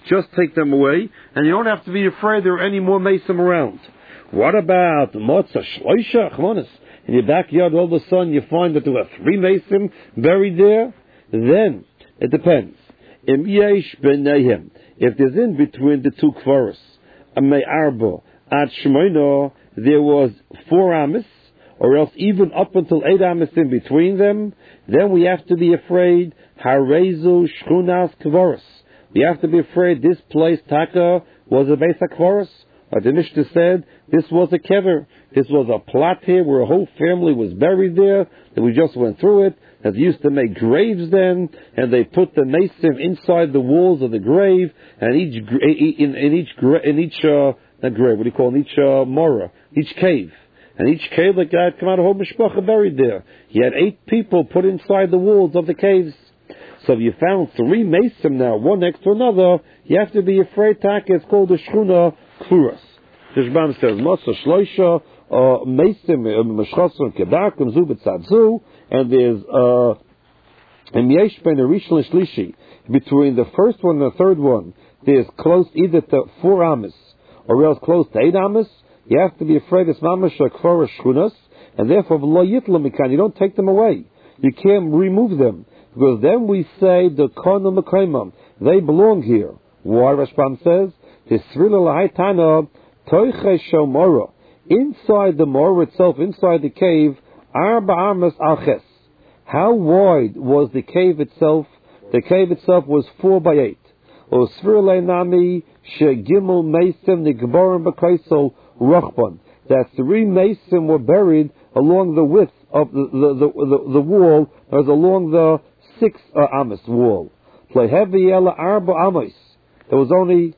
just take them away, and you don't have to be afraid there are any more mason around. What about Motzah Shloisha? Chmonis. In your backyard, all of a sudden you find that there are 3 mason buried there? Then, it depends. Im yesh b'neihem. If there's in between the 2 kvaros, me'arba ad shmoino, there was 4 amis, or else even up until 8 amis in between them, then we have to be afraid, harezu shchunas kvaros. We have to be afraid this place, Taka, was a Beis HaKvaros. Like the Mishnah said, this was a kever. This was a plot here where a whole family was buried there, that we just went through it, that they used to make graves then, and they put the mason inside the walls of the grave, and each mora, each cave. And each cave, the guy had come out, a whole mishpacha buried there. He had 8 people put inside the walls of the caves. So if you found 3 mason now, one next to another, you have to be afraid, Taka, it's called the Shchuna Kluras. The Shbam says, Motzah Shloisha, mason, Meshchason, Kedakim, Zubit Tzadzu, and there's, Yesh Ben Rishon Shlishi, between the first one and the third one, there's close either to 4 amis, or else close to 8 amis. You have to be afraid it's mamash kfar shchunas, and therefore lo yitla mikan. You don't take them away. You can't remove them, because then we say the kona mekaimam. They belong here. Why Rashbam says tisrila lahaitana toiche shomora. Inside the mora itself, inside the cave, arba amas alches. How wide was the cave itself? The cave itself was 4 by 8. O svirle nami shegimel meisem nigborim b'kaisel. Rachban, that 3 mason were buried along the width of the wall, as along the 6 amis wall. Arba amis. There was only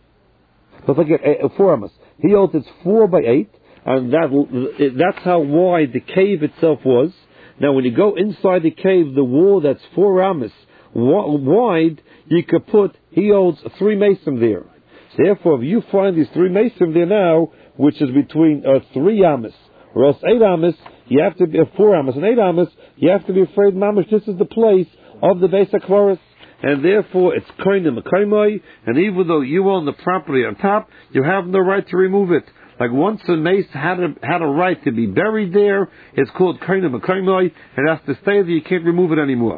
4 amis. He holds it's 4 by 8, and that's how wide the cave itself was. Now, when you go inside the cave, the wall that's 4 amis wide, you could put. He holds 3 mason there. So therefore, if you find these 3 mason there now, which is between 3 amis, or else 8 amis, you have to be 4 amis and 8 amis. You have to be afraid, mamash. This is the place of the Beis HaKvaros, and therefore it's koinem kaimai. And even though you own the property on top, you have no right to remove it. Like once a mace had a right to be buried there, it's called koinem kaimai. It has to stay there. You can't remove it anymore.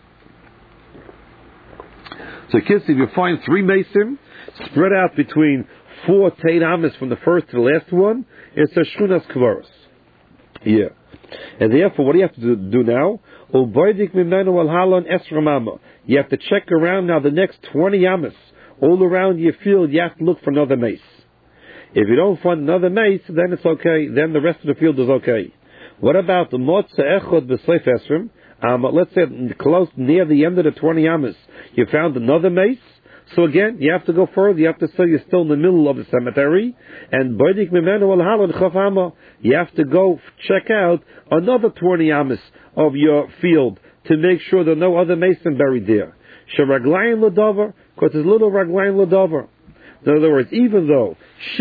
So, kids, if you find 3 mason spread out between 4 to 8 amis from the first to the last one, it's a shchunas kvaros. Yeah. And therefore, what do you have to do now? You have to check around now the next 20 amis. All around your field, you have to look for another mace. If you don't find another mace, then it's okay. Then the rest of the field is okay. What about the motzah echod b'sleif esrim? Let's say close near the end of the 20 amis, you found another mace. So again, you have to go further. You have to say you're still in the middle of the cemetery, and you have to go check out another 20 amis of your field to make sure there are no other mason buried there. Because there's little raglayin l'davar. In other words, even though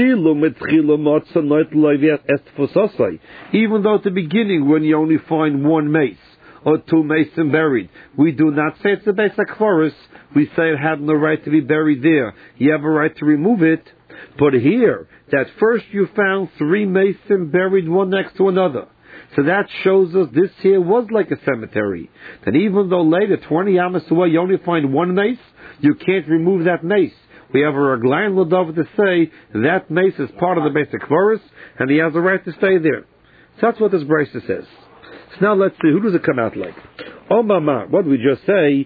at the beginning when you only find 1 mace or 2 mason buried, we do not say it's the Beis HaKvaros. We say it had no right to be buried there. You have a right to remove it. But here, that first you found 3 mason buried one next to another. So that shows us this here was like a cemetery. That even though later, 20 amas away, you only find 1 mace, you can't remove that mace. We have a raglayin l'davar to say that mace is part of the Beis HaKvaros, and he has a right to stay there. So that's what this brisa says. So now let's see, who does it come out like? Oh mama, what did we just say?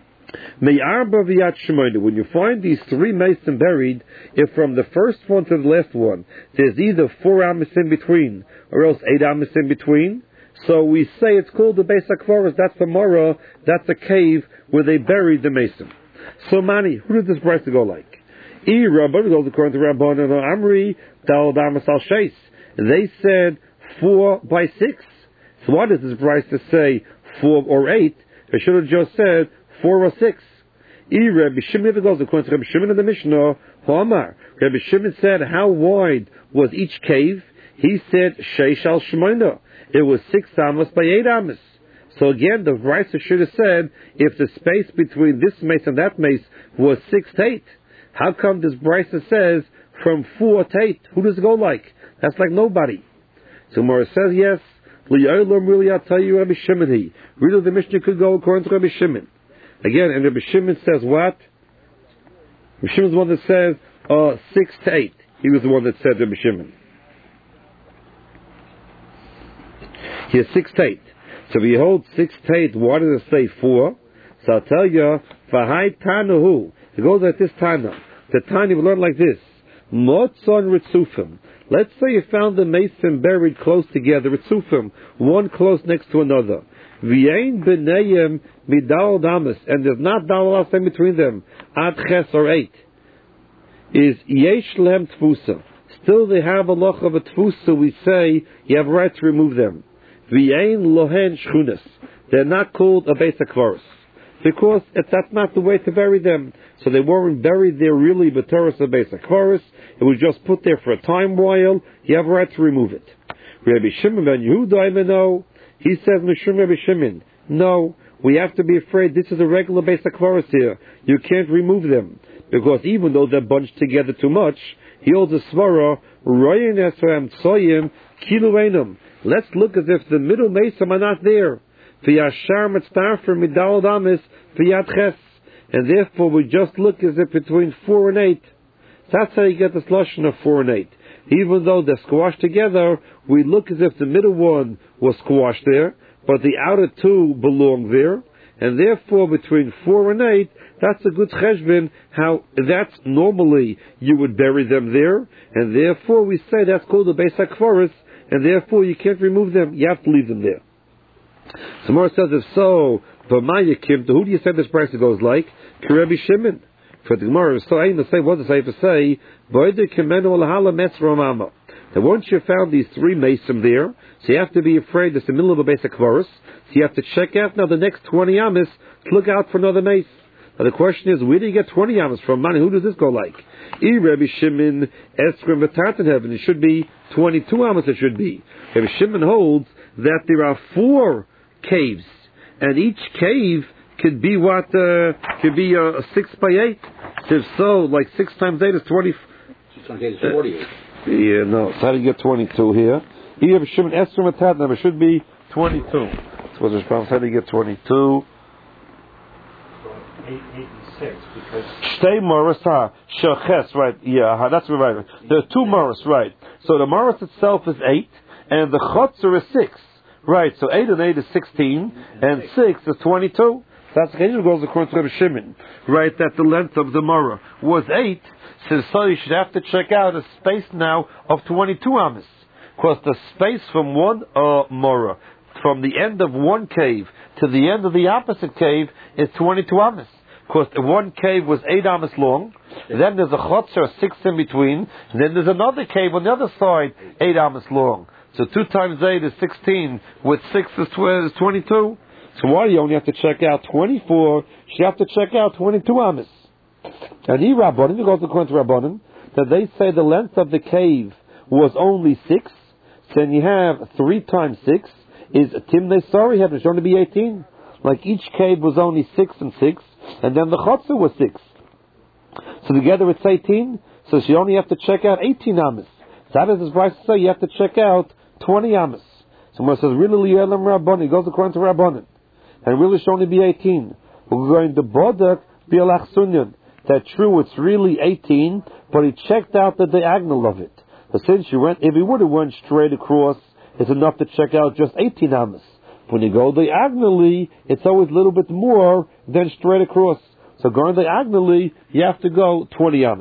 When you find these 3 mason buried, if from the first one to the last one, there's either 4 amis in between, or else 8 amis in between, so we say it's called the Beis HaKvaros, that's the Mora, that's a cave where they buried the mason. So Mani, who did this brisa go like? Goes according to Rabban and Amri, Dal Damas al Sheis. They said 4 by 6. So why does this brisa say 4 or 8? It should have just said 4 or 6. Rabbi Shimon goes according to Rabbi Shimon in the Mishnah. Rabbi Shimon said, how wide was each cave? He said Sheish al Shmoina. It was 6 amas by 8 amas. So again, the brisa should have said if the space between this mace and that mace was 6 to 8. How come this Brisa says from 4 to 8? Who does it go like? That's like nobody. So Gemara says yes. Li'olam really, I'll tell you, Rabbi Shimon. Really, the Mishnah could go according to Rabbi Shimon. Again, and Rabbi Shimon says what? Rabbi Shimon's the one that says 6 to 8. He was the one that said Rabbi Shimon. He has 6 to 8. So if you hold 6 to 8, why does it say 4? So I'll tell you, V'hai Tanahu. It goes like this Tana. The Tana we learn like this. Motzon Ritzufim. Let's say you found the mason buried close together, Ritzufim, one close next to another. V'yein b'neyim midal damas, and there's not dal in between them, ad ches or 8. Is yesh lem tfusa. Still they have a loch of a tfusa, we say, you have a right to remove them. V'yein lohen shchunas. They're not called a beis hakvaros, because that's not the way to bury them. So they weren't buried there really, but Torah beis hakvaros. It was just put there for a time while. You have a right to remove it. Rabbi Shimon ben Yehuda, no. He says, Mishum Rabbi Shimon, no. We have to be afraid. This is a regular beis hakvaros here. You can't remove them, because even though they're bunched together too much, he holds a svara. Royin esram tsoyim kilu einam. Let's look as if the middle mesim are not there. V'yashar mitztarfer midal damis v'yad ches. And therefore we just look as if between 4 and 8. That's how you get this lashon of 4 and 8. Even though they're squashed together, we look as if the middle one was squashed there, but the outer 2 belong there. And therefore between 4 and 8, that's a good cheshbon, how that's normally you would bury them there. And therefore we say that's called the beis hakvaros, and therefore you can't remove them, you have to leave them there. So Mor says, if so, B'mayakim, to who do you say this price goes like? Rabbi Shimon. For the Gemara, so I say, what does I have to say? That once you found these 3 mason there, so you have to be afraid it's the middle of a beis hakvaros, so you have to check out now the next 20 amas to look out for another mace. Now the question is, where do you get 20 amas from? Man, who does this go like? Rabbi Shimon, Esrim v'tartan heaven, it should be 22 amas it should be. Rabbi Shimon holds that there are 4 caves, and each cave could be what? Could be 6 by 8. If so, like 6 times 8 is 20. 6 times 8 is 48. Yeah, no. So how do you get 22 here? Here, Rabbi Shimon, Esrim v'tartan, it should be 22. So what's the problem? How do you get 22? 8 and 6, because... Shtei moros, sheches, right, yeah, that's right. There are 2 moros, right. So the moros itself is 8, and the chotzer is 6. Right, so 8 and 8 is 16, and 6 is 22. That's the goes according to Rabbi Shimon. Right, that the length of the morah was 8, so you should have to check out a space now of 22 amas. Because the space from one morah, from the end of one cave to the end of the opposite cave, is 22 amas. Because one cave was 8 amas long, then there's a chotzer, 6 in between, and then there's another cave on the other side, 8 amas long. So 2 times 8 is 16, with 6 is 22. So why do you only have to check out 24? You have to check out 22 amas. And he Rabbanim, he goes according to Rabbanim, that they say the length of the cave was only 6. So then you have 3 times 6 is Timnei Sari, it should only be 18. Like each cave was only 6 and 6, and then the chotzer was 6. So together it's 18. So you only have to check out 18 amas. So how does this price say? You have to check out 20 amas. Someone says, really, Yelam Rabbanim, it goes according to Rabbanim. And really should only be 18. We're going to Bodak Bialach Sunyan. That true, it's really 18, but he checked out the diagonal of it. But since if he would have went straight across, it's enough to check out just 18 amas. When you go diagonally, it's always a little bit more than straight across. So going diagonally, you have to go 20 amas.